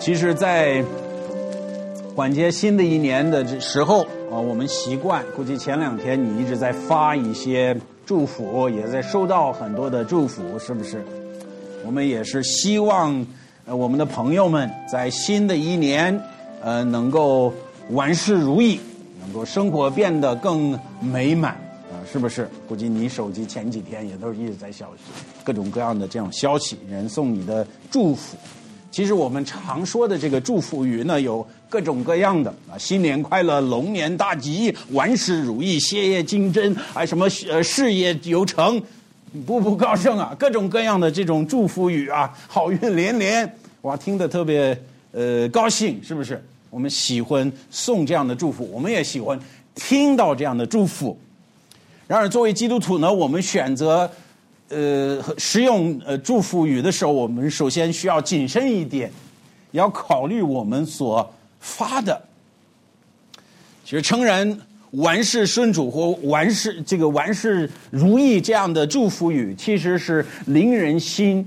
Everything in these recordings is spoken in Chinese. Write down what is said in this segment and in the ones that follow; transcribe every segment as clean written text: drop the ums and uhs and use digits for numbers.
其实在管接新的一年的时候我们习惯，估计前2天你一直在发一些祝福，也在收到很多的祝福，是不是？我们也是希望我们的朋友们在新的一年能够万事如意，能够生活变得更美满是不是？估计你手机前几天也都是一直在消息，各种各样的这样消息，人送你的祝福。其实我们常说的这个祝福语呢，有各种各样的新年快乐，龙年大吉，万事如意，谢业精真，什么事业有成，步步高升各种各样的这种祝福语好运连连，哇，听得特别高兴，是不是？我们喜欢送这样的祝福，我们也喜欢听到这样的祝福。然而作为基督徒呢，我们选择使用祝福语的时候，我们首先需要谨慎一点，要考虑我们所发的。其实诚然万事顺主或万事如意这样的祝福语，其实是令人心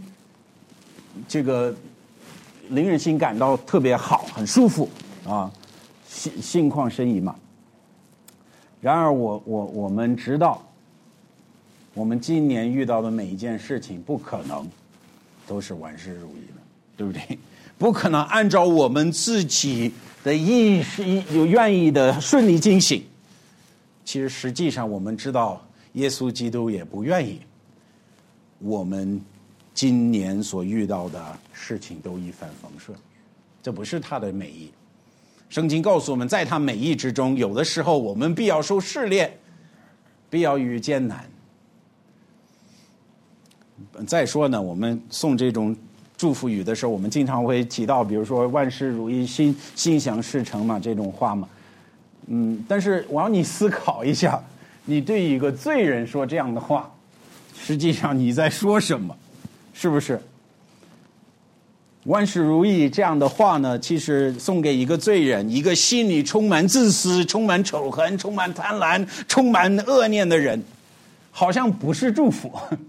感到特别好，很舒服心旷神怡嘛。然而我们知道，我们今年遇到的每一件事情不可能都是万事如意的，对不对？不可能按照我们自己的意有愿意的顺利进行。其实实际上我们知道，耶稣基督也不愿意我们今年所遇到的事情都一帆风顺，这不是他的美意。圣经告诉我们，在他美意之中，有的时候我们必要受试炼，必要遇艰难。再说呢，我们送这种祝福语的时候，我们经常会提到，比如说万事如意，心想事成嘛，这种话嘛。但是我要你思考一下，你对一个罪人说这样的话，实际上你在说什么？是不是？万事如意这样的话呢，其实送给一个罪人，一个心里充满自私、充满仇恨、充满贪婪、充满恶念的人，好像不是祝福，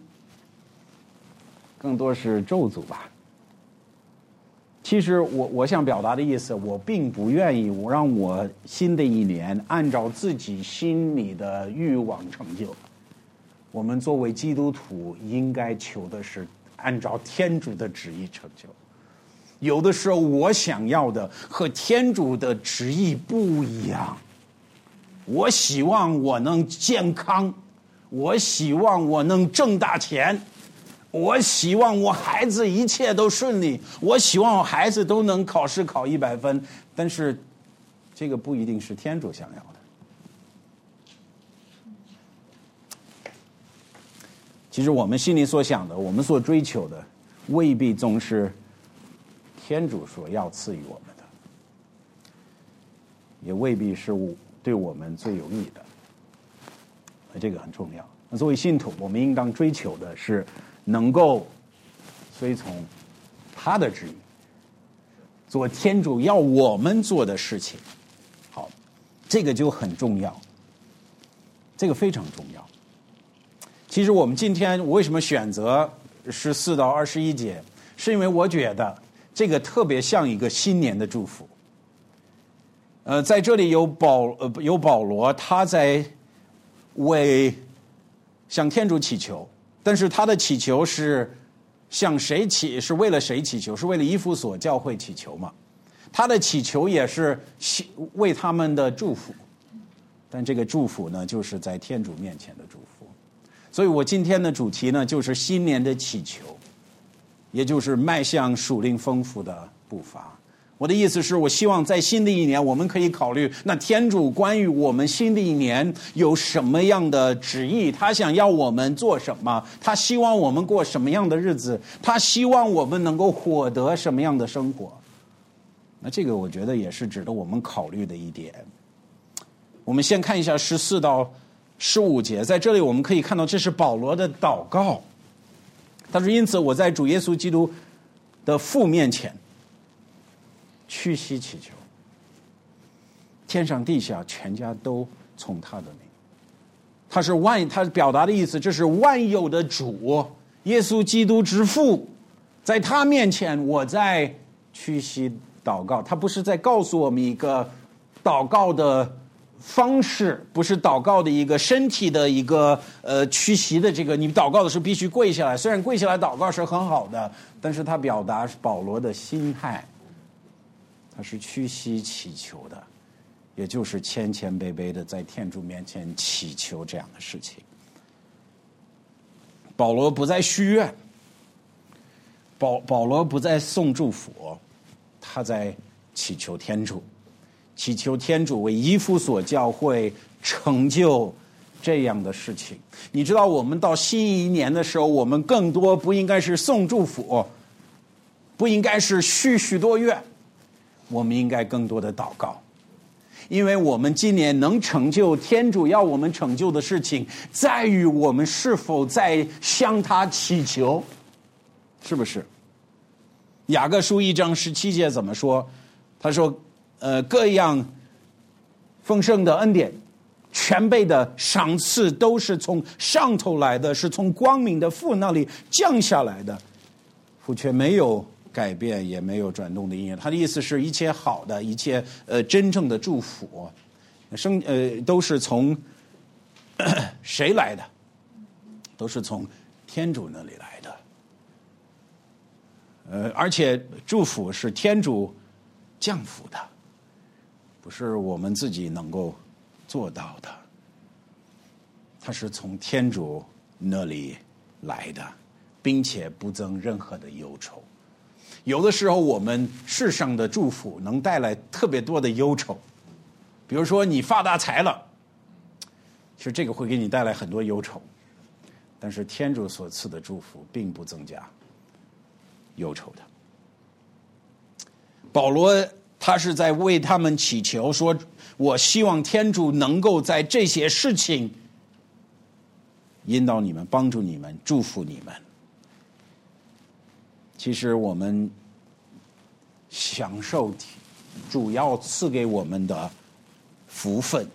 更多是咒诅吧。其实我想表达的意思，我并不愿意让我新的一年按照自己心里的欲望成就。我们作为基督徒应该求的是按照天主的旨意成就。有的时候我想要的和天主的旨意不一样，我希望我能健康，我希望我能挣大钱，我希望我孩子一切都顺利，我希望我孩子都能考试考100分，但是这个不一定是天主想要的。其实我们心里所想的，我们所追求的，未必总是天主所要赐予我们的，也未必是对我们最有益的。这个很重要。那作为信徒，我们应当追求的是能够随从他的旨意，做天主要我们做的事情。好，这个就很重要，这个非常重要。其实我们今天为什么选择14到21节，是因为我觉得这个特别像一个新年的祝福。在这里有保罗，他在向天主祈求，但是他的祈求是向谁祈？是为了谁祈求？是为了以弗所教会祈求嘛？他的祈求也是为他们的祝福，但这个祝福呢，就是在天主面前的祝福。所以我今天的主题呢，就是新年的祈求，也就是迈向属灵丰富的步伐。我的意思是，我希望在新的一年，我们可以考虑，那天主关于我们新的一年有什么样的旨意？他想要我们做什么？他希望我们过什么样的日子？他希望我们能够获得什么样的生活？那这个我觉得也是值得我们考虑的一点。我们先看一下14到15节，在这里我们可以看到，这是保罗的祷告。他说：“因此我在主耶稣基督的父面前屈膝祈求，天上地下全家都从他的名。”他表达的意思，这是万有的主耶稣基督之父，在他面前我在屈膝祷告，他不是在告诉我们一个祷告的方式，不是祷告的一个身体的一个屈膝的这个，你祷告的时候必须跪下来。虽然跪下来祷告是很好的，但是他表达保罗的心态，他是屈膝祈求的，也就是谦谦卑卑的在天主面前祈求这样的事情。保罗不再许愿，保罗不再送祝福，他在祈求天主，祈求天主为以弗所教会成就这样的事情。你知道，我们到新一年的时候，我们更多不应该是送祝福，不应该是许许多愿，我们应该更多的祷告。因为我们今年能成就天主要我们成就的事情，在于我们是否在向他祈求，是不是？雅各书1章17节怎么说？他说各样丰盛的恩典，全备的赏赐都是从上头来的，是从光明的父那里降下来的，父却没有改变，也没有转动的因缘。他的意思是一切好的，一切真正的祝福都是从谁来的？都是从天主那里来的。而且祝福是天主降福的，不是我们自己能够做到的，它是从天主那里来的，并且不增任何的忧愁。有的时候我们世上的祝福能带来特别多的忧愁，比如说你发大财了，其实这个会给你带来很多忧愁，但是天主所赐的祝福并不增加忧愁的。保罗他是在为他们祈求，说我希望天主能够在这些事情引导你们，帮助你们，祝福你们。其实我们享受主要赐给我们的福分，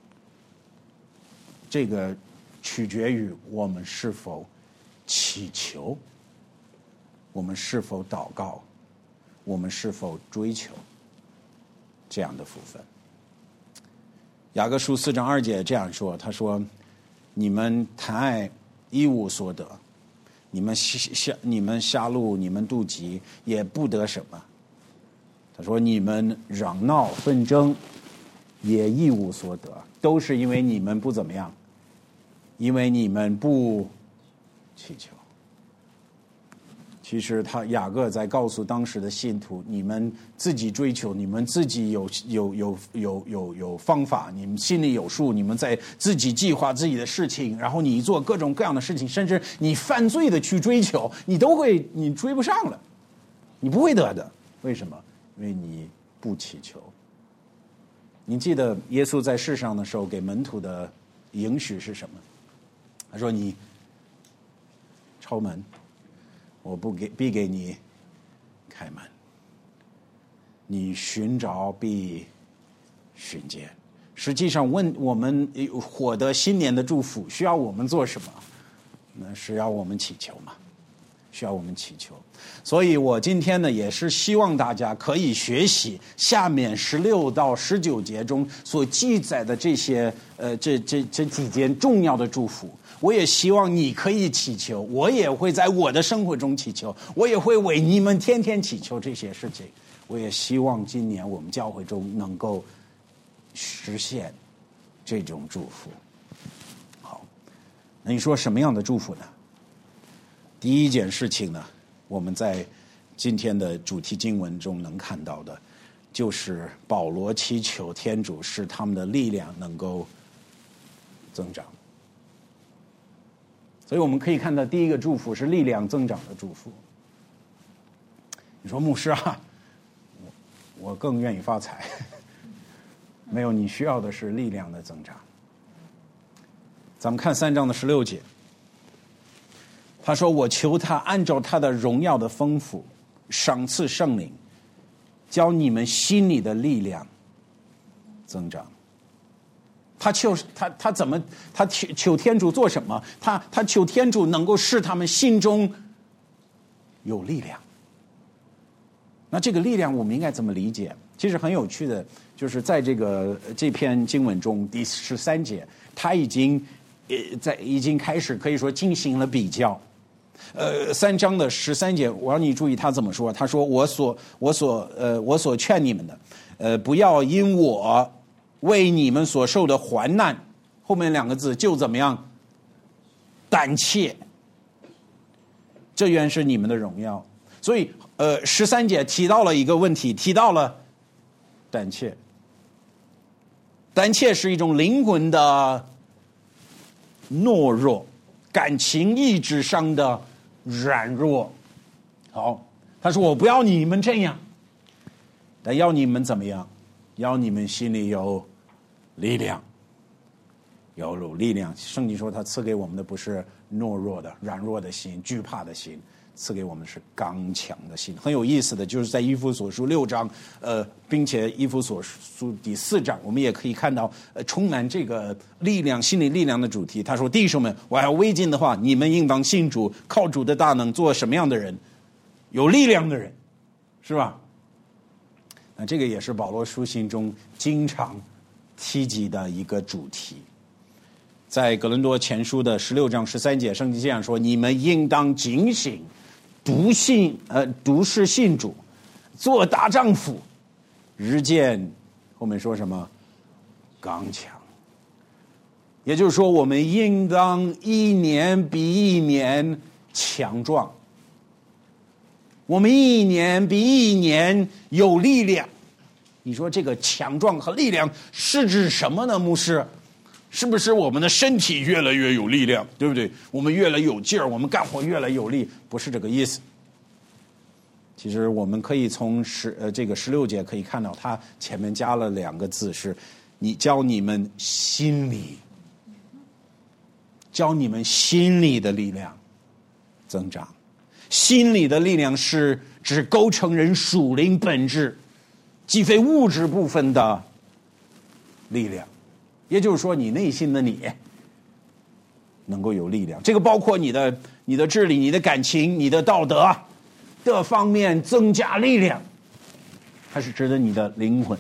这个取决于我们是否祈求，我们是否祷告，我们是否追求这样的福分。雅各书4章2节这样说，他说你们贪爱一无所得，你们杀戮，你们妒忌，也不得什么。他说你们嚷闹纷争，也一无所得，都是因为你们不怎么样，因为你们不祈求。其实雅各在告诉当时的信徒，你们自己追求，你们自己有方法，你们心里有数，你们在自己计划自己的事情，然后你做各种各样的事情，甚至你犯罪的去追求，你追不上了，你不会得的。为什么？因为你不祈求。你记得耶稣在世上的时候给门徒的应许是什么？他说你敲门，我必给你开门，你寻找必寻见。实际上问我们获得新年的祝福需要我们做什么？那是要我们祈求嘛，需要我们祈求。所以我今天呢也是希望大家可以学习下面16到19节中所记载的这些这几件重要的祝福。我也希望你可以祈求，我也会在我的生活中祈求，我也会为你们天天祈求这些事情。我也希望今年我们教会中能够实现这种祝福。好，那你说什么样的祝福呢？第一件事情呢，我们在今天的主题经文中能看到的，就是保罗祈求天主使他们的力量能够增长。所以我们可以看到第一个祝福是力量增长的祝福。你说牧师啊，我更愿意发财。没有，你需要的是力量的增长。咱们看3章的16节，他说我求他按照他的荣耀的丰富赏赐圣灵，教你们心里的力量增长。他求天主做什么？他求天主能够使他们心中有力量。 那这个力量我们应该怎么理解？其实很有趣的，就是在这篇经文中第13节，他已经开始可以说进行了比较。3章的13节，我让你注意他怎么说。他说：“我所劝你们的，不要因我为你们所受的患难，后面2个字就怎么样，胆怯。这原是你们的荣耀。”所以13节提到了一个问题，提到了胆怯。胆怯是一种灵魂的懦弱，感情意志上的软弱。好，他说我不要你们这样，但要你们怎么样？要你们心里有力量，有力量。圣经说他赐给我们的不是懦弱的软弱的心，惧怕的心，赐给我们是刚强的心。很有意思的就是在以弗所书6章，并且以弗所书第4章，我们也可以看到充满这个力量、心理力量的主题。他说：“弟兄们，我还要未尽的话，你们应当信主，靠主的大能，做什么样的人？有力量的人，是吧？”那这个也是保罗书信中经常提及的一个主题。在哥林多前书的16章13节，圣经这样说：“你们应当警醒，笃实信主，做大丈夫，日渐后面说什么？刚强。”也就是说，我们应当一年比一年强壮，我们一年比一年有力量。你说这个强壮和力量是指什么呢？牧师，是不是我们的身体越来越有力量，对不对？我们越来越有劲儿，我们干活越来越有力？不是这个意思。其实我们可以从这个16节可以看到，它前面加了2个字，是教你们心里的力量增长。心里的力量是指构成人属灵本质，既非物质部分的力量。也就是说，你内心的你能够有力量，这个包括你的智力、你的感情、你的道德的方面增加力量，它是指的你的灵魂，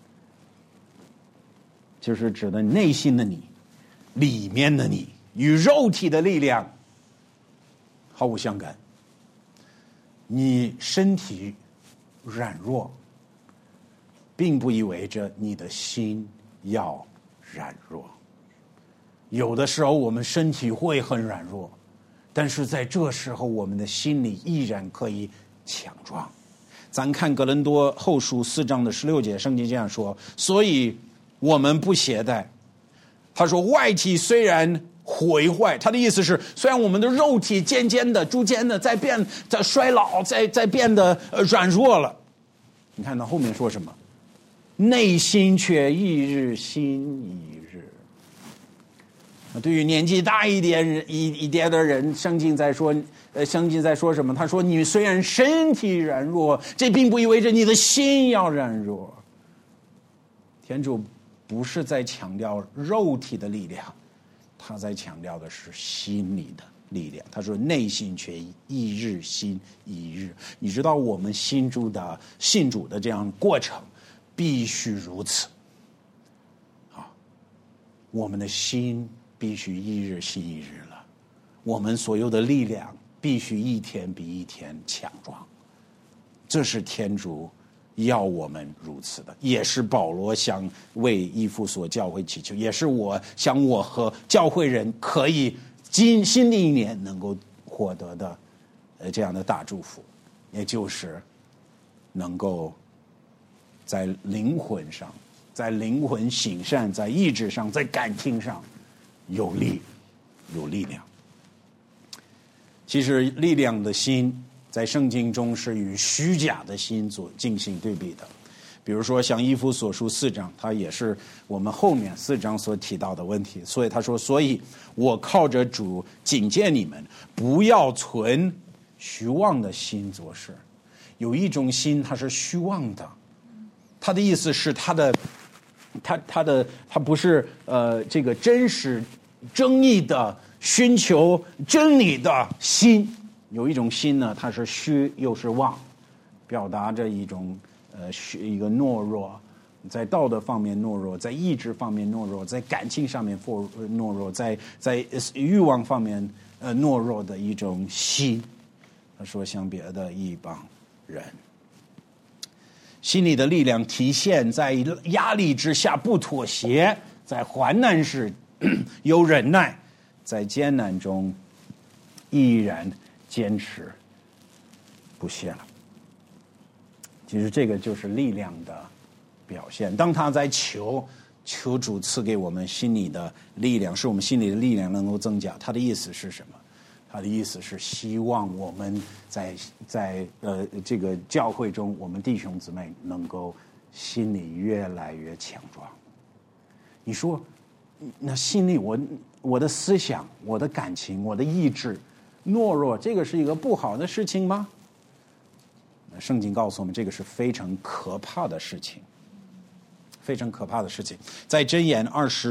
就是指的内心的你，里面的你，与肉体的力量毫无相干。你身体软弱，并不意味着你的心要软弱。有的时候我们身体会很软弱，但是在这时候我们的心里依然可以强壮。咱看哥林多后书4章的16节，圣经这样说：所以我们不懈怠。他说外体虽然毁坏，他的意思是，虽然我们的肉体渐渐的、逐渐的在衰老，在变得软弱了，你看到后面说什么？内心却一日新一日。对于年纪大一点的人，圣经在说什么？他说：你虽然身体软弱，这并不意味着你的心要软弱。天主不是在强调肉体的力量，他在强调的是心理的力量。他说内心却一日新一日。你知道我们信主的这样过程必须如此我们的心必须一日新一日了，我们所有的力量必须一天比一天强壮。这是天主要我们如此的，也是保罗想为以弗所教会祈求，也是我和教会人可以新的一年能够获得的这样的大祝福，也就是能够在灵魂上，在灵魂行善，在意志上，在感情上有力量。其实力量的心在圣经中是与虚假的心所进行对比的。比如说像以弗所书4章，它也是我们后面4章所提到的问题。所以他说，所以我靠着主警戒你们，不要存虚妄的心做事。有一种心它是虚妄的，他的意思是他不是这个真实正义的寻求真理的心。有一种心呢，它是虚又是妄， 表达着一种一个懦弱，在道德方面懦弱，在意志方面懦弱，在感情上面懦弱，在欲望方面懦弱的一种心。他说像别的一帮人，心里的力量体现在压力之下不妥协，在患难时有忍耐，在艰难中依然坚持不懈了。其实这个就是力量的表现。当他在求主赐给我们心里的力量，使我们心里的力量能够增加，他的意思是什么？他的意思是希望我们在这个教会中，我们弟兄姊妹能够心里越来越强壮。你说那心里我的思想、我的感情、我的意志懦弱，这个是一个不好的事情吗？圣经告诉我们，这个是非常可怕的事情，非常可怕的事情。在箴言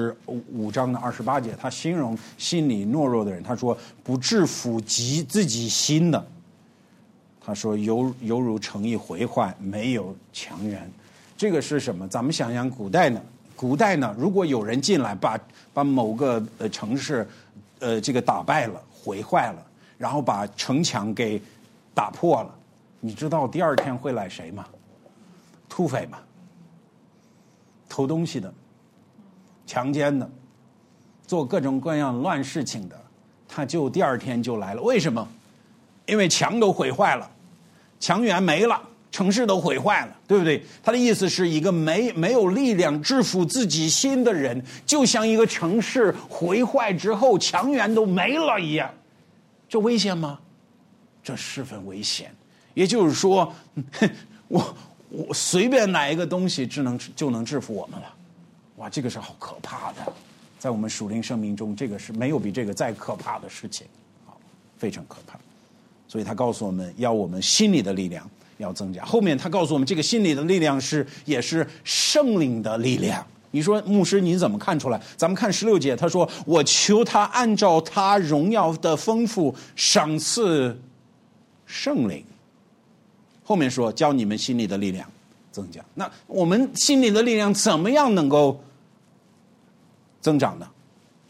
25章的28节，他形容心里懦弱的人，他说不制服自己心的，他说犹如城邑毁坏，没有强援。这个是什么？咱们想想古代呢，如果有人进来把某个城市这个打败了、毁坏了，然后把城墙给打破了，你知道第二天会来谁吗？土匪吗？偷东西的、强奸的、做各种各样乱事情的，他就第二天就来了。为什么？因为墙都毁坏了，墙垣没了，城市都毁坏了，对不对？他的意思是一个没有力量制服自己心的人，就像一个城市毁坏之后墙垣都没了一样。这危险吗？这十分危险。也就是说，我随便哪一个东西就能制服我们了。哇，这个是好可怕的。在我们属灵生命中，这个是没有比这个再可怕的事情，非常可怕。所以他告诉我们要我们心里的力量要增加。后面他告诉我们，这个心里的力量也是圣灵的力量。你说牧师你怎么看出来？咱们看16节，他说我求他按照他荣耀的丰富赏赐圣灵。后面说教你们心里的力量增加。那我们心里的力量怎么样能够增长呢？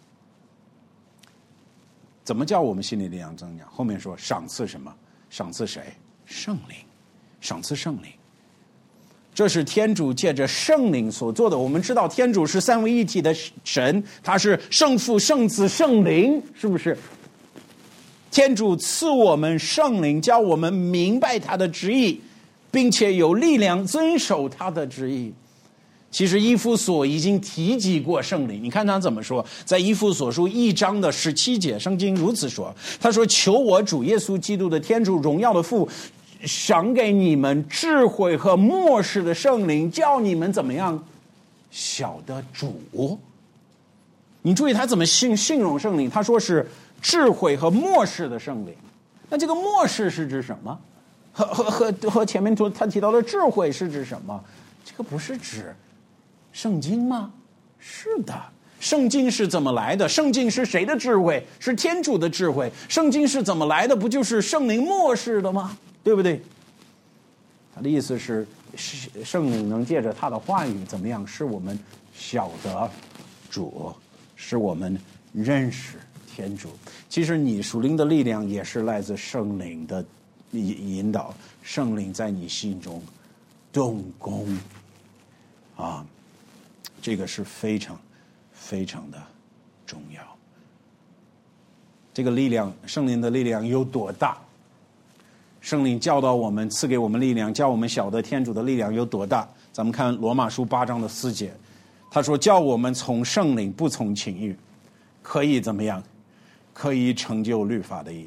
怎么叫我们心里的力量增长？后面说赏赐什么？赏赐谁？圣灵。赏赐圣灵，这是天主借着圣灵所做的。我们知道天主是三位一体的神，他是圣父、圣子、圣灵，是不是？天主赐我们圣灵，教我们明白他的旨意，并且有力量遵守他的旨意。其实以弗所已经提及过圣灵，你看他怎么说？在以弗所书1章的17节，圣经如此说，他说求我主耶稣基督的天主荣耀的父赏给你们智慧和默示的圣灵，叫你们怎么样晓得主。你注意他怎么形容圣灵，他说是智慧和默示的圣灵。那这个默示是指什么？和前面他提到的智慧是指什么？这个不是指圣经吗？是的，圣经是怎么来的？圣经是谁的智慧？是天主的智慧。圣经是怎么来的？不就是圣灵默示的吗？对不对？他的意思是圣灵能借着他的话语怎么样使我们晓得主，使我们认识天主。其实你属灵的力量也是来自圣灵的引导，圣灵在你心中动工啊，这个是非常非常的重要。这个力量，圣灵的力量有多大？圣灵教导我们，赐给我们力量，叫我们晓得天主的力量有多大。咱们看罗马书8章的4节，他说叫我们从圣灵不从情欲，可以怎么样？可以成就律法的义。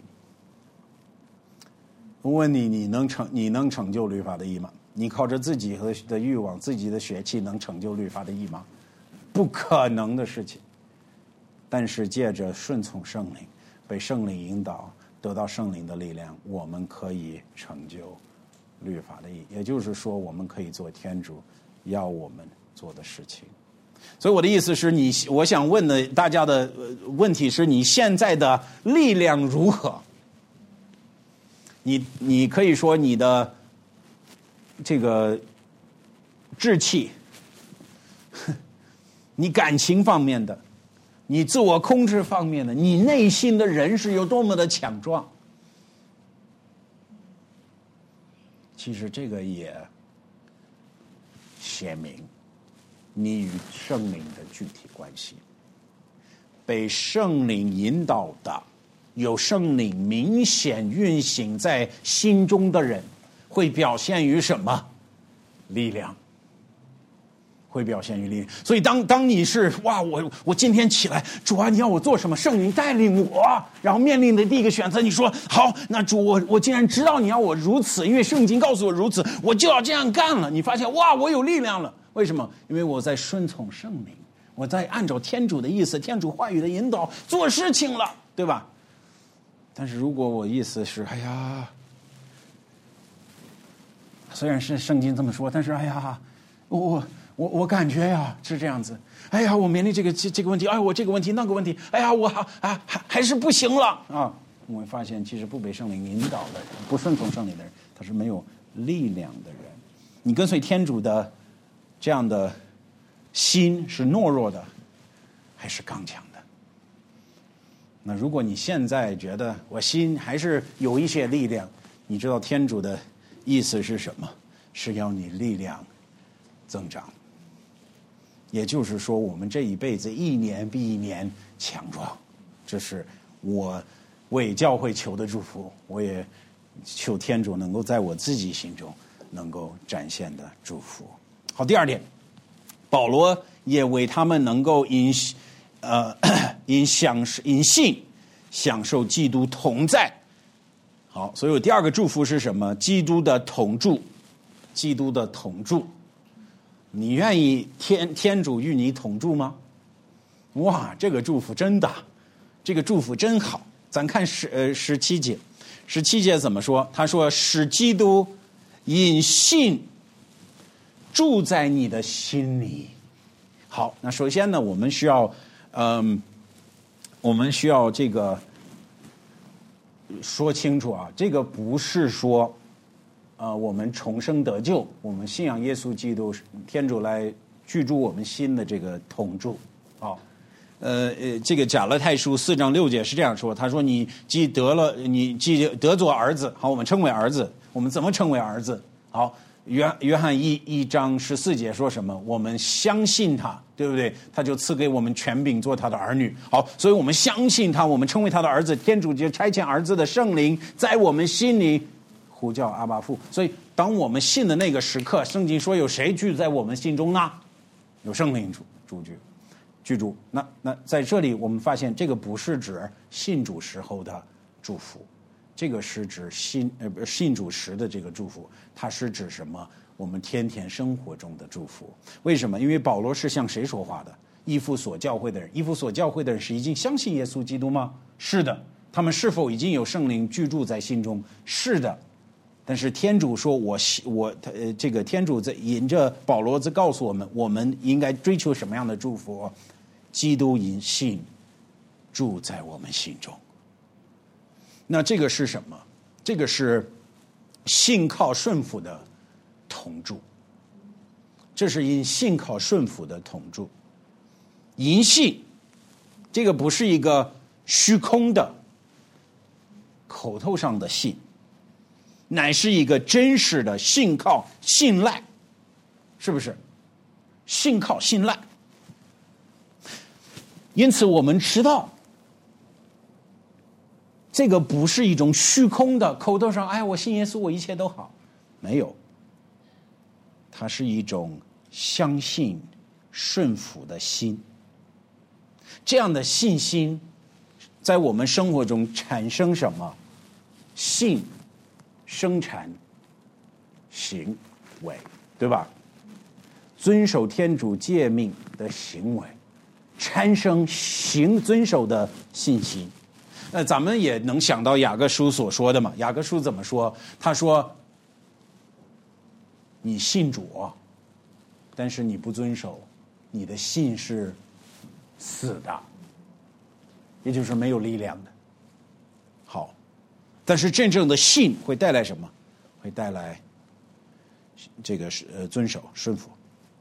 我问你，你能成就律法的义吗？你靠着自己的欲望、自己的血气能成就律法的义吗？不可能的事情。但是借着顺从圣灵，被圣灵引导，得到圣灵的力量，我们可以成就律法的义。也就是说，我们可以做天主要我们做的事情。所以我的意思是我想问的大家的问题是，你现在的力量如何？你可以说你的这个志气，你感情方面的，你自我控制方面的，你内心的人是有多么的强壮。其实这个也显明你与圣灵的具体关系。被圣灵引导的，有圣灵明显运行在心中的人，会表现于什么？力量。会表现于力量。所以当你是哇，我今天起来，主啊，你要我做什么？圣灵带领我，然后面临的第一个选择，你说好，那主，我既然知道你要我如此，因为圣经告诉我如此，我就要这样干了。你发现哇，我有力量了。为什么？因为我在顺从圣灵，我在按照天主的意思、天主话语的引导做事情了，对吧？但是如果我意思是，哎呀，虽然是圣经这么说，但是哎呀，我感觉呀是这样子，哎呀，我面临这个问题，哎，我这个问题那个问题，哎呀，我还是不行了啊！我们发现，其实不被圣灵引导的人，不顺从圣灵的人，他是没有力量的人。你跟随天主的这样的心是懦弱的，还是刚强的？那如果你现在觉得我心还是有一些力量，你知道天主的意思是什么？是要你力量增长。也就是说，我们这一辈子一年比一年强壮，这是我为教会求的祝福，我也求天主能够在我自己心中能够展现的祝福。好，第二点，保罗也为他们能够因信享受基督同在。好，所以第二个祝福是什么？基督的同住，基督的同住。你愿意天主与你同住吗？哇，这个祝福真大，这个祝福真好。咱看17节，17节怎么说？他说：“使基督因信住在你的心里。”好，那首先呢，我们需要这个说清楚啊，这个不是说。我们重生得救，我们信仰耶稣基督，天主来居住我们心的这个同住。好，这个加拉太书4章6节是这样说，他说你既得作儿子，好，我们称为儿子，我们怎么称为儿子？好，约翰1章14节说什么？我们相信他，对不对？他就赐给我们权柄做他的儿女。好，所以我们相信他，我们称为他的儿子，天主就差遣儿子的圣灵在我们心里呼叫阿爸父。所以当我们信的那个时刻，圣经说有谁居在我们心中呢？有圣灵居住。那在这里我们发现，这个不是指信主时候的祝福，这个是指信主时的这个祝福，它是指什么？我们天天生活中的祝福。为什么？因为保罗是向谁说话的？以弗所教会的人。以弗所教会的人是已经相信耶稣基督吗？是的。他们是否已经有圣灵居住在心中？是的。但是天主说这个天主在引着保罗在告诉我们，我们应该追求什么样的祝福？基督因信住在我们心中。那这个是什么？这个是信靠顺服的同住，这是因信靠顺服的同住。因信，这个不是一个虚空的口头上的信，乃是一个真实的信靠信赖，是不是？信靠信赖。因此我们知道，这个不是一种虚空的口头上，哎，我信耶稣，我一切都好。没有，它是一种相信顺服的心。这样的信心在我们生活中产生什么？信生产行为，对吧？遵守天主诫命的行为产生遵守的信心。咱们也能想到雅各书所说的嘛。雅各书怎么说？他说你信主，但是你不遵守，你的信是死的，也就是没有力量的。好，但是真正的信会带来什么？会带来这个遵守顺服。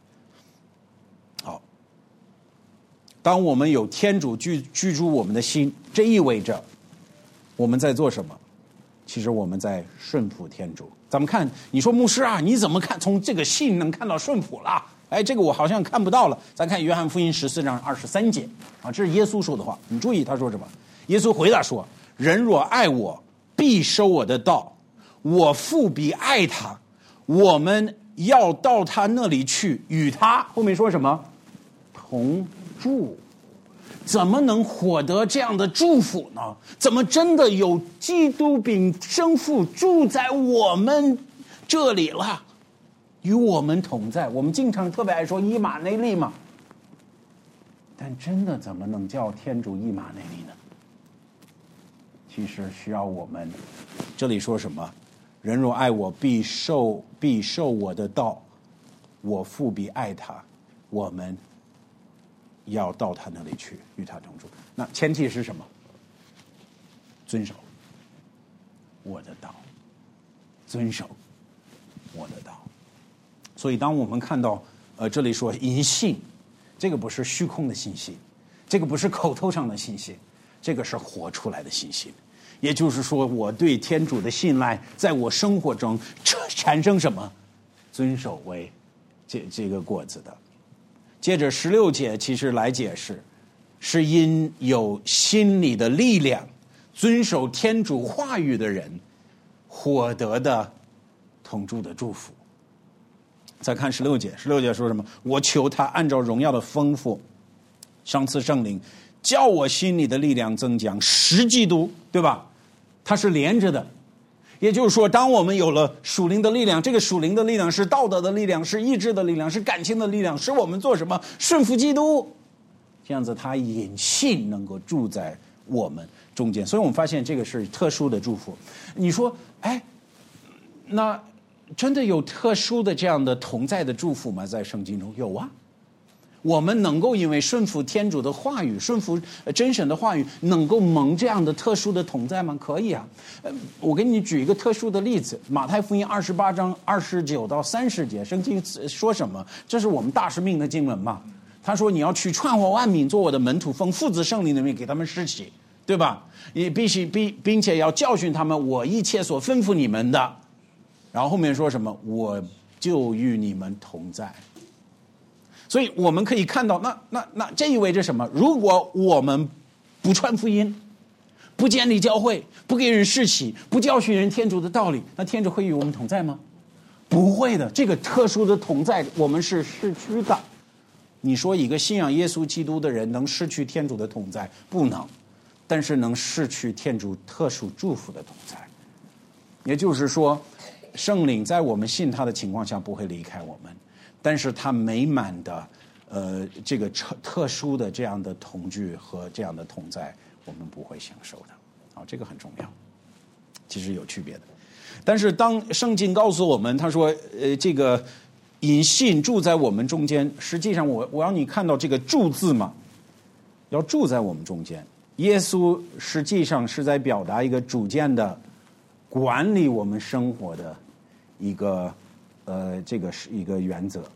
好，当我们有天主居住我们的心，这意味着我们在做什么？其实我们在顺服天主。咱们看，你说牧师啊，你怎么看从这个信能看到顺服了？哎，这个我好像看不到了。咱看约翰福音14章23节啊，这是耶稣说的话。你注意他说什么？耶稣回答说：“人若爱我，必守我的道，我父必爱他，我们要到他那里去，与他”后面说什么？同住。怎么能获得这样的祝福呢？怎么真的有基督并生父住在我们这里了，与我们同在？我们经常特别爱说以马内利嘛，但真的怎么能叫天主以马内利呢？其实需要我们，这里说什么？人若爱我，必受我的道，我父必爱他，我们要到他那里去，与他同住。那前提是什么？遵守我的道，遵守我的道。所以当我们看到这里说因信，这个不是虚空的信心，这个不是口头上的信心，这个是活出来的信心。也就是说，我对天主的信赖在我生活中产生什么？遵守为这个果子的。接着16节其实来解释，是因有心里的力量，遵守天主话语的人获得的同住的祝福。再看16节说什么？我求他按照荣耀的丰富赏赐圣灵，叫我心里的力量增强，使基督，对吧？它是连着的。也就是说，当我们有了属灵的力量，这个属灵的力量是道德的力量，是意志的力量，是感情的力量，使我们做什么？顺服基督。这样子他引信能够住在我们中间。所以我们发现这个是特殊的祝福。你说，哎，那真的有特殊的这样的同在的祝福吗？在圣经中有啊。我们能够因为顺服天主的话语，顺服真神的话语，能够蒙这样的特殊的同在吗？可以啊。我给你举一个特殊的例子，马太福音28章29到30节，圣经说什么？这是我们大使命的经文嘛。他说你要去传化万民，做我的门徒，奉父子圣灵的名给他们施洗，对吧？你并且要教训他们我一切所吩咐你们的。然后后面说什么？我就与你们同在。所以我们可以看到，那这意味着什么？如果我们不传福音，不建立教会，不给人施洗，不教训人天主的道理，那天主会与我们同在吗？不会的。这个特殊的同在，我们是失去的。你说一个信仰耶稣基督的人能失去天主的同在？不能，但是能失去天主特殊祝福的同在。也就是说，圣灵在我们信他的情况下不会离开我们。但是他美满的这个特殊的这样的同居和这样的同在，我们不会享受的。这个很重要，其实有区别的。但是当圣经告诉我们，他说这个因信住在我们中间，实际上我要你看到这个住字嘛，要住在我们中间。耶稣实际上是在表达一个主见的管理我们生活的一个这个是一个原则。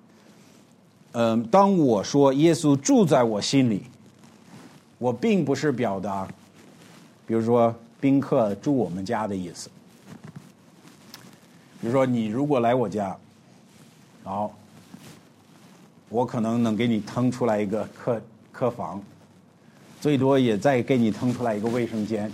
当我说耶稣住在我心里，我并不是表达，比如说宾客住我们家的意思。比如说你如果来我家，然后我可能能给你腾出来一个客房，最多也再给你腾出来一个卫生间，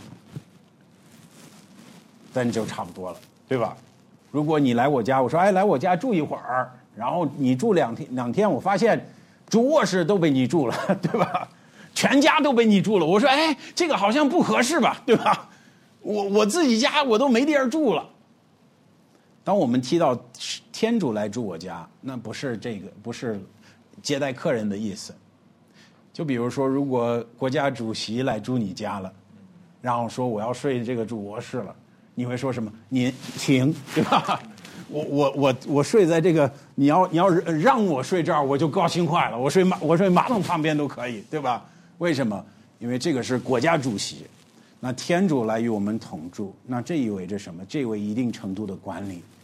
但就差不多了，对吧？如果你来我家，我说哎，来我家住一会儿，然后你住两天，我发现主卧室都被你住了，对吧？全家都被你住了。我说哎，这个好像不合适吧，对吧？我自己家我都没地儿住了。当我们提到天主来住我家，那不是接待客人的意思。就比如说，如果国家主席来住你家了，然后说我要睡这个主卧室了。你会说什么？您请，对吧？我睡在这个，你要让我睡这儿，我就高兴坏了。我睡马桶旁边都可以，对吧？为什么？因为这个是国家主席，那天主来与我们同住，那这意味着什么？这意味一定程度的管理，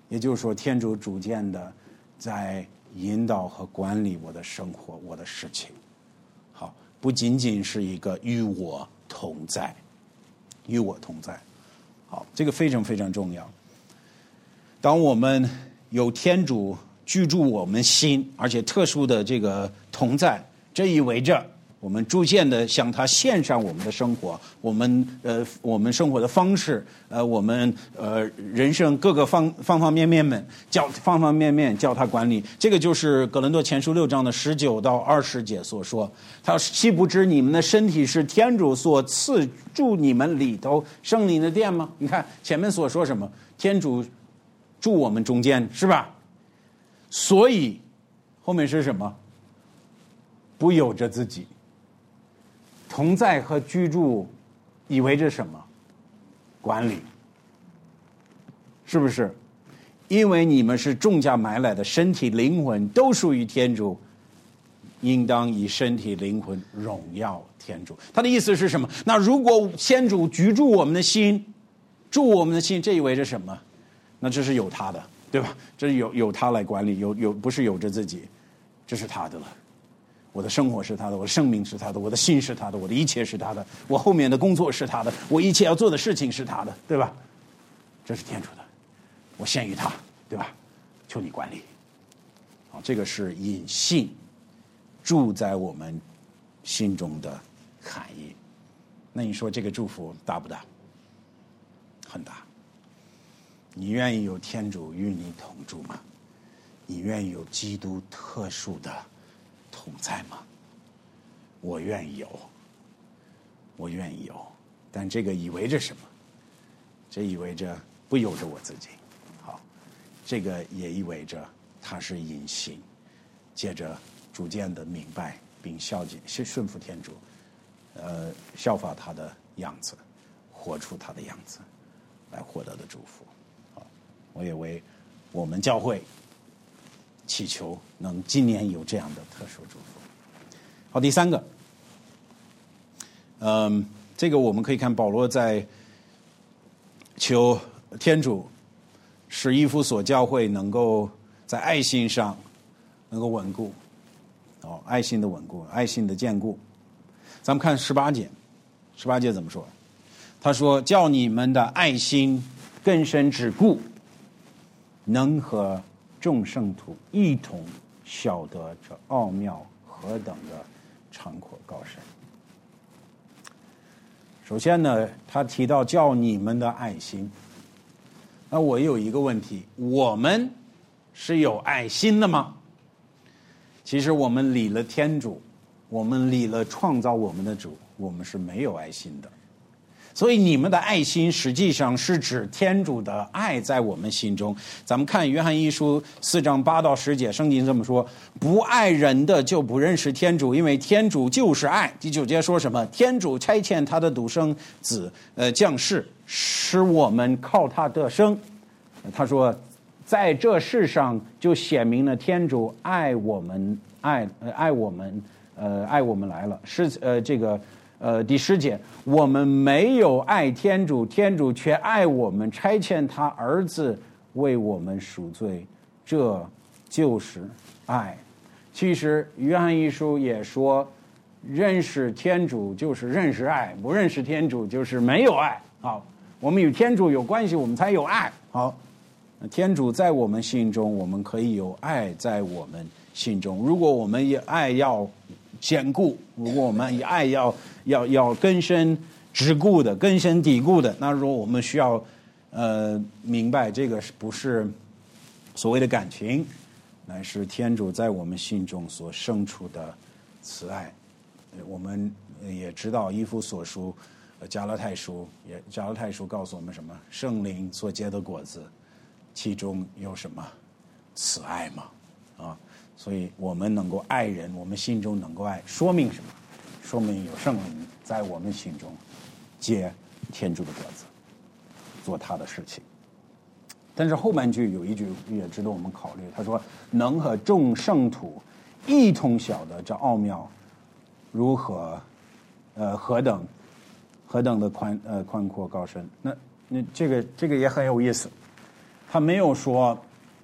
也就是说，天主逐渐的在引导和管理我的生活，我的事情。好，不仅仅是一个与我同在，与我同在。好，这个非常非常重要。当我们有天主居住我们心，而且特殊的这个同在，这意味着我们逐渐的向他献上我们的生活，我们生活的方式，我们人生各个方方面面叫他管理。这个就是哥林多前书6章的19到20节所说，他岂不知你们的身体是天主所赐住你们里头圣灵的殿吗？你看前面所说什么？天主住我们中间，是吧？所以后面是什么？不由着自己。同在和居住意味着什么？管理，是不是？因为你们是重价买来的，身体灵魂都属于天主，应当以身体灵魂荣耀天主。他的意思是什么？那如果天主居住我们的心，住我们的心，这意味着什么？那这是有他的，对吧？这是有他来管理，不是有着自己，这是他的了。我的生活是他的，我的生命是他的，我的心是他的，我的一切是他的，我后面的工作是他的，我一切要做的事情是他的，对吧？这是天主的，我献于他，对吧？求你管理。好，这个是隐性住在我们心中的含义。那你说这个祝福大不大？很大。你愿意有天主与你同住吗？你愿意有基督特殊的同在吗？我愿意有，我愿意有。但这个意味着什么？这意味着不由着我自己。好，这个也意味着它是隐性，接着逐渐的明白并顺服天主，效法他的样子，活出他的样子，来获得的祝福。好，我也为我们教会祈求能今年有这样的特殊祝福。好，第三个，这个我们可以看保罗在求天主使以弗所教会能够在爱心上能够稳固，爱心的稳固，爱心的坚固。咱们看18节怎么说？他说：“叫你们的爱心更深之固，能和众圣徒一同晓得这奥妙何等的长阔高深。”首先呢，他提到叫你们的爱心。那我有一个问题，我们是有爱心的吗？其实我们离了天主，我们离了创造我们的主，我们是没有爱心的。所以你们的爱心实际上是指天主的爱在我们心中。咱们看约翰一书4章8到10节，圣经这么说：不爱人的就不认识天主，因为天主就是爱。第9节说什么？天主差遣他的独生子降世，使我们靠他得生。他说在这世上就显明了天主爱我们来了。第10节，我们没有爱天主，天主却爱我们，差遣他儿子为我们赎罪，这就是爱。其实约翰一书也说，认识天主就是认识爱，不认识天主就是没有爱。好，我们与天主有关系，我们才有爱。好，天主在我们心中，我们可以有爱在我们心中。如果我们以爱要坚固，如果我们以爱要根深蒂固的，根深蒂固的，那如果我们需要明白这个不是所谓的感情，乃是天主在我们心中所生出的慈爱。我们也知道以弗所书、加拉太书告诉我们什么？圣灵所结的果子，其中有什么？慈爱嘛，啊。所以我们能够爱人，我们心中能够爱，说明什么？说明有圣灵在我们心中结天主的果子，做他的事情。但是后半句有一句也值得我们考虑，他说能和众圣徒一同晓得这奥妙如何何等的宽阔高深。那这个也很有意思。 他没有说，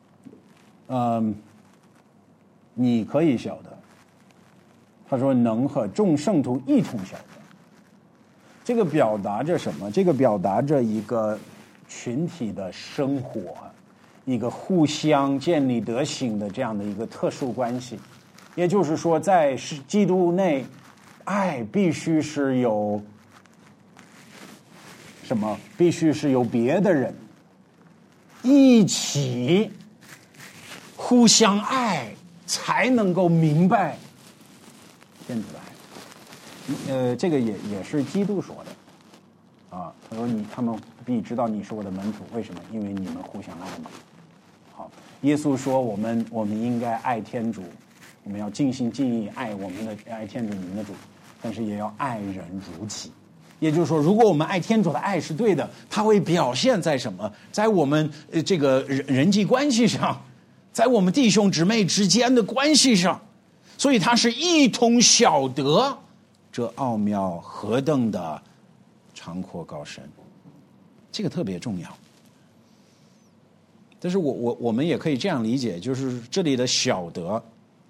你可以晓得。他说能和众圣徒一同晓得。这个表达着什么？这个表达着一个群体的生活，一个互相建立德行的这样的一个特殊关系。也就是说，在基督内，爱必须是有什么？必须是有别的人一起互相爱，才能够明白天主的爱。这个也是基督说的啊。他说他们必知道你是我的门徒，为什么？因为你们互相爱嘛。好，耶稣说我们应该爱天主，我们要尽心尽意爱天主你们的主，但是也要爱人如己。也就是说，如果我们爱天主的爱是对的，它会表现在什么？在我们这个人际关系上，在我们弟兄姊妹之间的关系上。所以他是一同晓得这奥妙何等的长阔高深，这个特别重要。但是我们也可以这样理解，就是这里的晓得，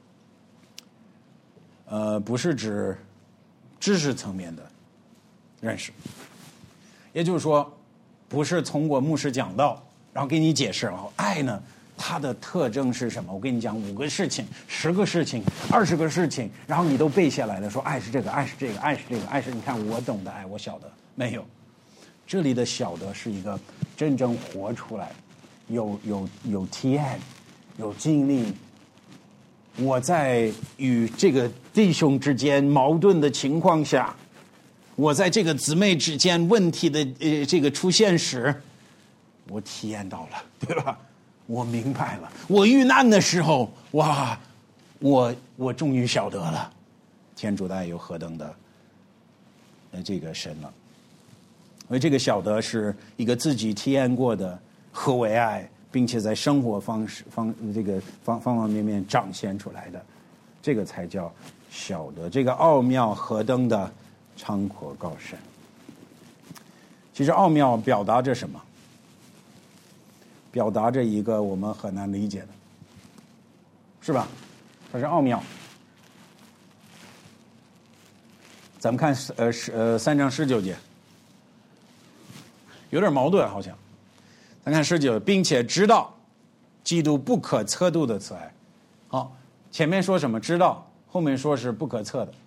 不是指知识层面的认识，也就是说，不是通过牧师讲道，然后给你解释，然后爱呢，它的特征是什么？我跟你讲5个事情、10个事情、20个事情，然后你都背下来了，说爱是这个，爱是这个，爱是这个，爱是你看我懂得爱，我晓得没有？这里的晓得是一个真正活出来，有体验，有经历。我在与这个弟兄之间矛盾的情况下，我在这个姊妹之间问题的这个出现时，我体验到了，对吧？我明白了，我遇难的时候，哇，我终于晓得了，天主的爱有何等的这个深了。而这个晓得是一个自己体验过的何为爱，并且在生活方方面面展现出来的，这个才叫晓得。这个奥妙何等的长阔高深。其实奥妙表达着什么？表达着一个我们很难理解的，是吧？它是奥妙。咱们看3章19节，有点矛盾好像。咱看19，并且知道基督不可测度的慈爱。好，前面说什么知道，后面说是不可测的。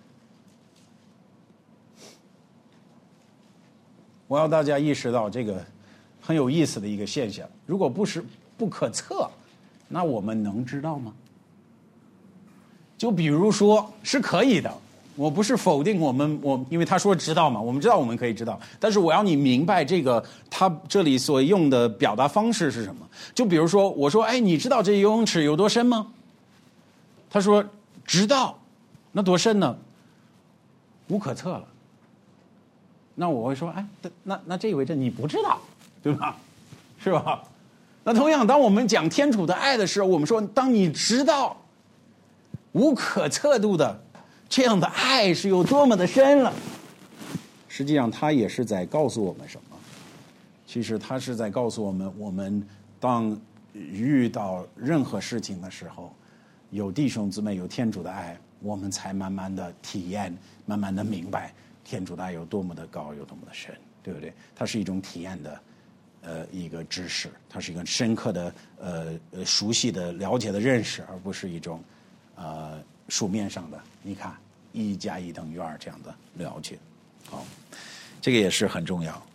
我要大家意识到这个很有意思的一个现象，如果不是不可测，那我们能知道吗？就比如说是可以的，我不是否定因为他说知道嘛，我们知道我们可以知道，但是我要你明白这个他这里所用的表达方式是什么。就比如说我说，哎，你知道这游泳池有多深吗？他说知道，那多深呢？无可测了。那我会说，哎，那这意味着你不知道，对吧？是吧？那同样，当我们讲天主的爱的时候，我们说，当你知道无可测度的这样的爱是有多么的深了，实际上他也是在告诉我们什么？其实他是在告诉我们，我们当遇到任何事情的时候，有弟兄姊妹有天主的爱，我们才慢慢的体验，慢慢的明白天主的爱有多么的高，有多么的深，对不对？它是一种体验的一个知识，它是一个深刻的熟悉的了解的认识，而不是一种书面上的你看1+1等于2这样的了解。好，这个也是很重要，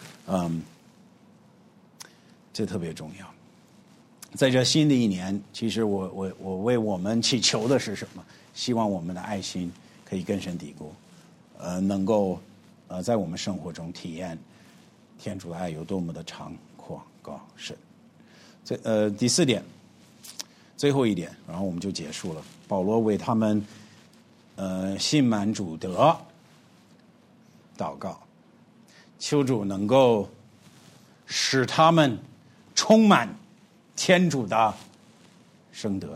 这特别重要。在这新的一年，其实我为我们祈求的是什么？希望我们的爱心可以根深蒂固，能够在我们生活中体验天主的爱有多么的长阔高深。第4点，最后一点，然后我们就结束了。保罗为他们信满主德祷告，求主能够使他们充满天主的圣德。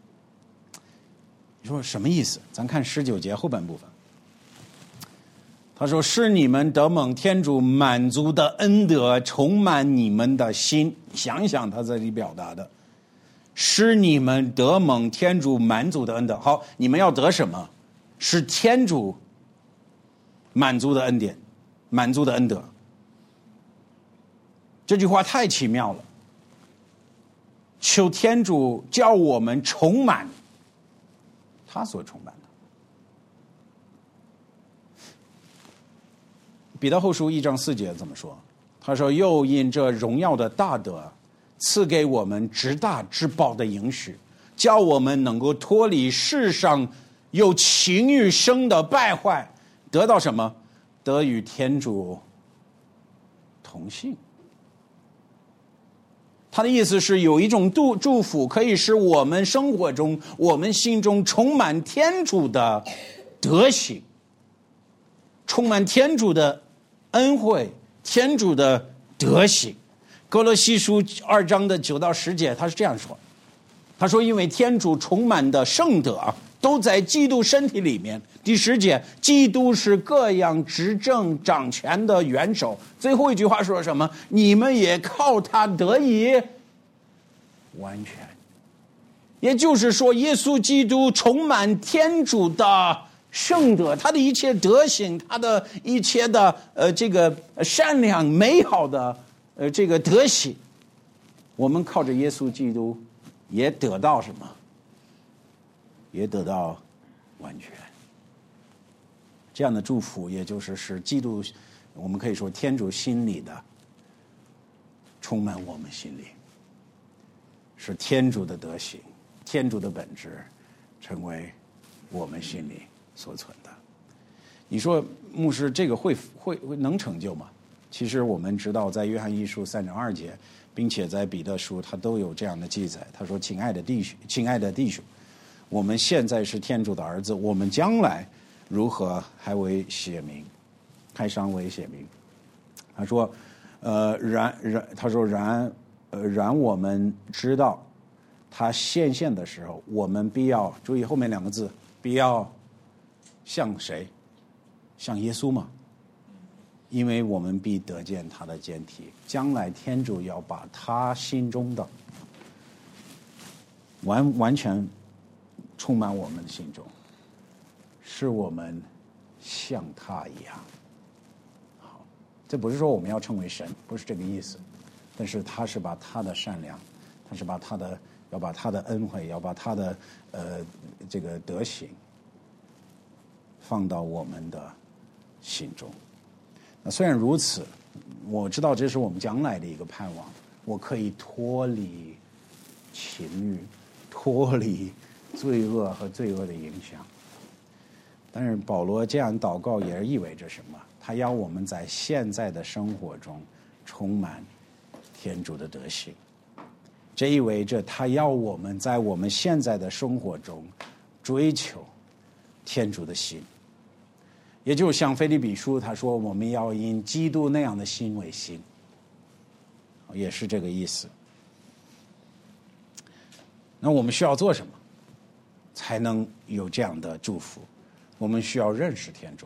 你说什么意思？咱看19节后半部分， 他说是你们得蒙天主满足的恩德充满你们的心。想想他这里表达的，是你们得蒙天主满足的恩德。好，你们要得什么？是天主满足的恩典，满足的恩德。这句话太奇妙了，求天主叫我们充满他所充满的。彼得后书1章4节怎么说？他说又因这荣耀的大德赐给我们至大至宝的应许，叫我们能够脱离世上有情欲生的败坏，得到什么？得与天主同性。他的意思是有一种祝福可以使我们生活中我们心中充满天主的德行，充满天主的恩惠，天主的德行。哥罗西书2章的9到10节他是这样说，他说因为天主充满的圣德都在基督身体里面。第10节，基督是各样执政掌权的元首。最后一句话说什么？你们也靠他得以完全。也就是说，耶稣基督充满天主的圣德，他的一切德行，他的一切的这个善良美好的这个德行，我们靠着耶稣基督也得到什么？也得到完全。这样的祝福，也就是使基督，我们可以说天主心里的充满我们心里，是天主的德行，天主的本质成为我们心里所存的。你说牧师这个会能成就吗？其实我们知道在约翰1书3章2节，并且在彼得书他都有这样的记载。他说亲爱的弟兄，我们现在是天主的儿子，我们将来如何还为写明，还尚未写明。他说然我们知道他显现的时候，我们必要注意后面2个字，必要像谁？像耶稣吗？因为我们必得见他的见体。将来天主要把他心中的完全充满我们的心中，使我们像他一样。好，这不是说我们要成为神，不是这个意思，但是他是把他的善良，他是要把他的恩惠，要把他的这个德行放到我们的心中。那虽然如此，我知道这是我们将来的一个盼望，我可以脱离情欲，脱离罪恶和罪恶的影响。但是保罗这样祷告也意味着什么？他要我们在现在的生活中充满天主的德行，这意味着他要我们在我们现在的生活中追求天主的心。也就像腓立比书他说我们要因基督那样的心为心，也是这个意思。那我们需要做什么才能有这样的祝福？我们需要认识天主，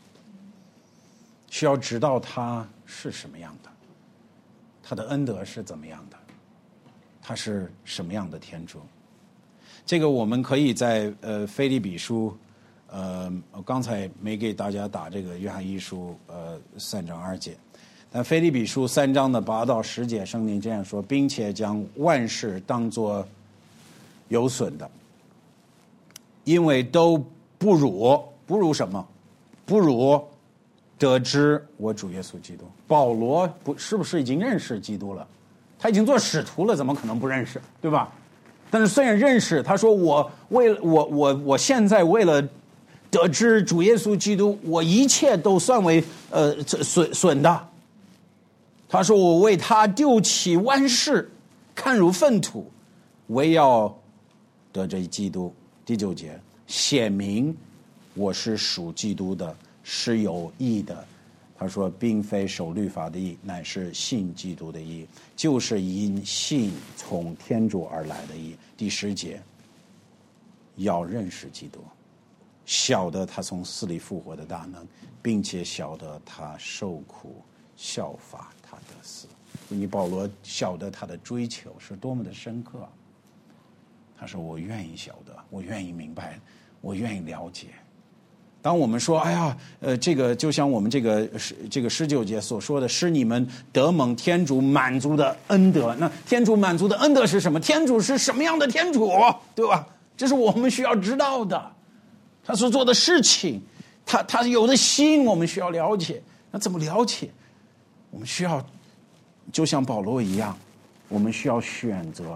需要知道他是什么样的，他的恩德是怎么样的，他是什么样的天主。这个我们可以在腓立比书我刚才没给大家打这个约翰1书3章2节，但腓立比书3章的8到10节，圣经这样说，并且将万事当作有损的，因为都不如什么？不如得知我主耶稣基督。保罗是不是已经认识基督了？他已经做使徒了，怎么可能不认识？对吧？但是虽然认识，他说我现在为了得知主耶稣基督，我一切都算为损的。他说我为他丢弃万事，看如粪土，唯要得着基督。第9节，显明我是属基督的，是有义的。他说并非守律法的义，乃是信基督的义，就是因信从天主而来的义。第10节，要认识基督， 晓得他从死里复活的大能，并且晓得他受苦效法他的死。你保罗晓得他的追求是多么的深刻。他说我愿意晓得，我愿意明白，我愿意了解。当我们说哎呀这个就像我们这个19节所说的，是你们得蒙天主满足的恩德。那天主满足的恩德是什么？天主是什么样的天主，对吧？这是我们需要知道的。他所做的事情，他有的心我们需要了解。那怎么了解？我们需要就像保罗一样，我们需要选择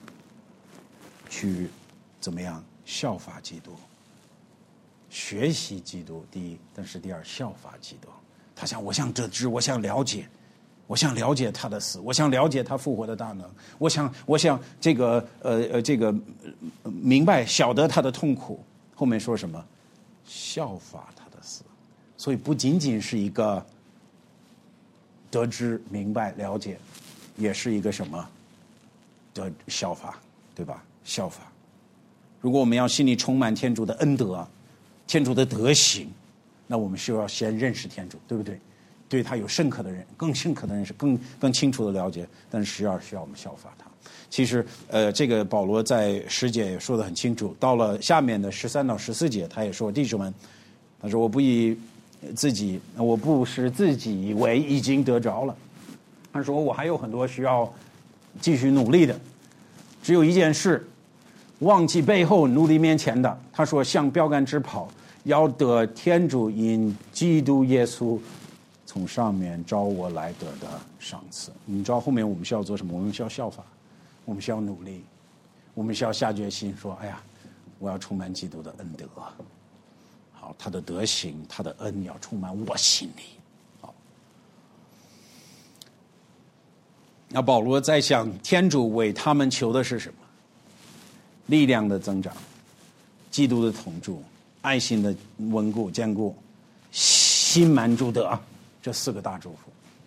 去怎么样效法基督，学习基督第一，但是第二效法基督。我想得知，我想了解，我想了解他的死，我想了解他复活的大能，我想这个明白晓得他的痛苦。后面说什么？效法他的死。所以不仅仅是一个得知明白了解，也是一个什么的效法，对吧？效法。如果我们要心里充满天主的恩德，天主的德行，那我们需要先认识天主，对不对？对他有更深刻的认识，更清楚的了解，但是需要我们效法他。其实这个保罗在10节也说得很清楚，到了下面的13到14节，他也说，弟兄们，他说我不使自己以为已经得着了，他说我还有很多需要继续努力的，只有一件事，忘记背后努力面前的。他说向标杆直跑，要得天主因基督耶稣从上面招我来得的赏赐。你知道后面我们需要做什么？我们需要效法，我们需要努力，我们需要下决心说，哎呀，我要充满基督的恩德，好，他的德行，他的恩要充满我心里。好，那保罗在想，天主为他们求的是什么？力量的增长，基督的同住，爱心的稳固坚固，心满主德，这4个大祝福。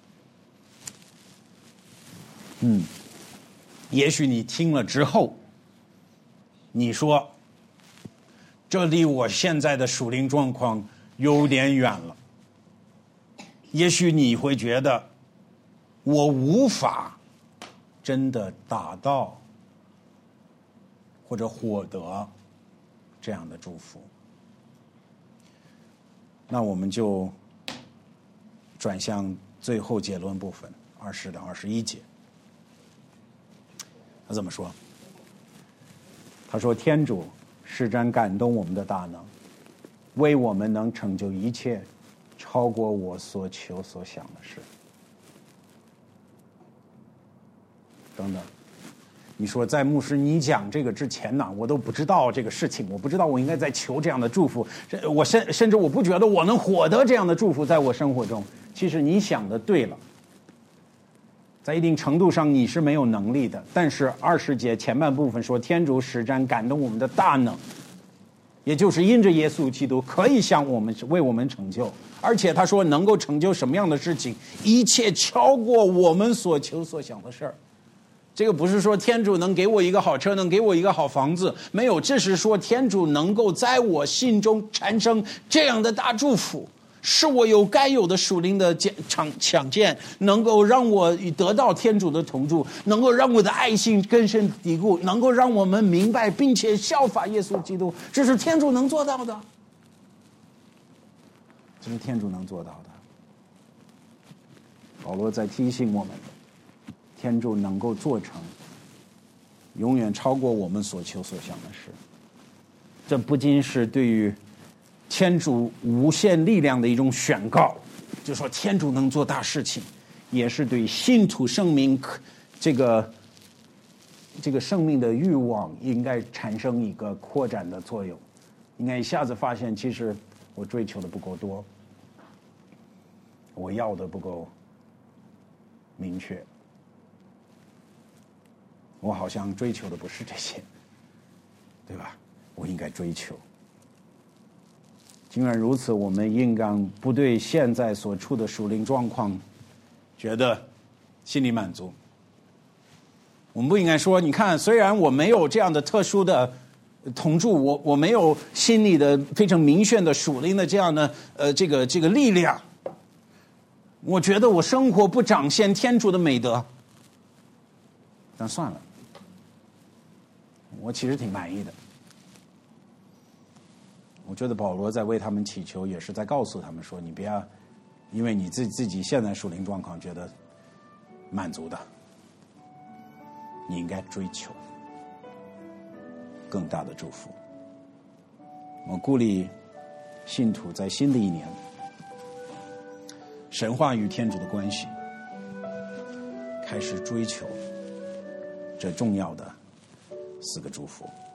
也许你听了之后，你说这离我现在的属灵状况有点远了。也许你会觉得我无法真的达到或者获得这样的祝福。那我们就转向最后结论部分，20到21节。他怎么说？他说天主施展感动我们的大能，为我们能成就一切超过我所求所想的事。等等，你说在牧师你讲这个之前呢，我都不知道这个事情，我不知道我应该在求这样的祝福，我甚至我不觉得我能获得这样的祝福在我生活中。其实你想的对了，在一定程度上你是没有能力的，但是20节前半部分说天主施展感动我们的大能，也就是因着耶稣基督可以为我们成就，而且他说能够成就什么样的事情，一切超过我们所求所想的事儿。这个不是说天主能给我一个好车，能给我一个好房子，没有，这是说天主能够在我心中产生这样的大祝福，是我有该有的属灵的强健，能够让我得到天主的同住，能够让我的爱心根深蒂固，能够让我们明白并且效法耶稣基督，这是天主能做到的，这是天主能做到的。保罗在提醒我们，天主能够做成永远超过我们所求所想的事。这不仅是对于天主无限力量的一种宣告，就说天主能做大事情，也是对信徒生命这个生命的欲望应该产生一个扩展的作用。应该一下子发现，其实我追求的不够多，我要的不够明确，我好像追求的不是这些，对吧？我应该追求。尽管如此，我们应当不对现在所处的属灵状况觉得心里满足。我们不应该说，你看，虽然我没有这样的特殊的同住，我没有心里的非常明确的属灵的这样的这个力量，我觉得我生活不彰显天主的美德，但算了，我其实挺满意的。我觉得保罗在为他们祈求，也是在告诉他们说，你不要因为你自己现在属灵状况觉得满足的，你应该追求更大的祝福。我鼓励信徒在新的一年，神话与天主的关系，开始追求这重要的4个祝福。